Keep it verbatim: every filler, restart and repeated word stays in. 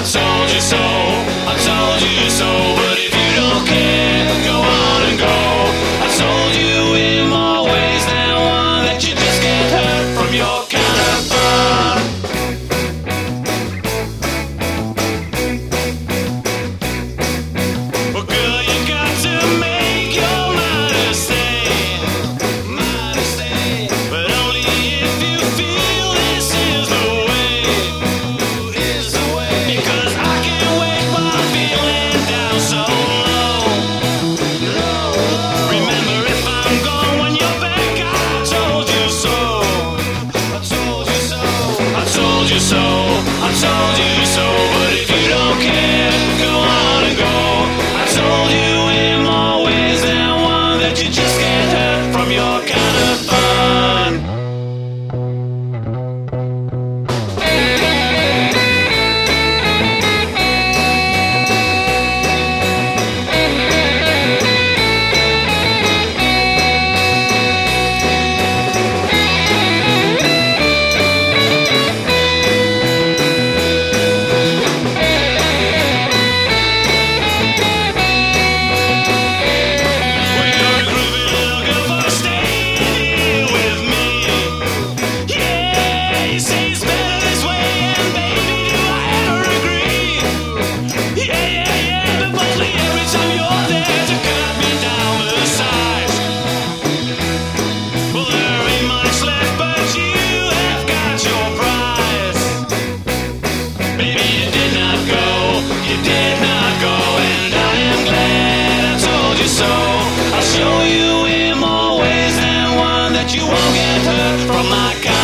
told you so, I told you so, but if you don't care, go on and go. I told you in more ways than one that you just get hurt from your counterpart. Well, girl, you got to make your mind to stay, mind to stay, but only if you feel this is the way, is the way. Because I can't wait while I'm feeling down so low, low, low. Remember, if I'm gone when you're back, I told you so, I told you so, I told you so, I told you so. But if you don't care, go on and go. I told you in more ways than one that you just can't hurt from your kind of fun. Well, you're a groovy little girl for staying here with me. Yeah, you say it's better this way, and baby, do I ever agree? Yeah, yeah, yeah, but mostly every time you're there to cut me down with the size. Well, there ain't much left, but you have got your prize. Baby, you did not go, you did not go, and I am glad I told you so. I'll show you in more ways than one that you won't get hurt from my kind.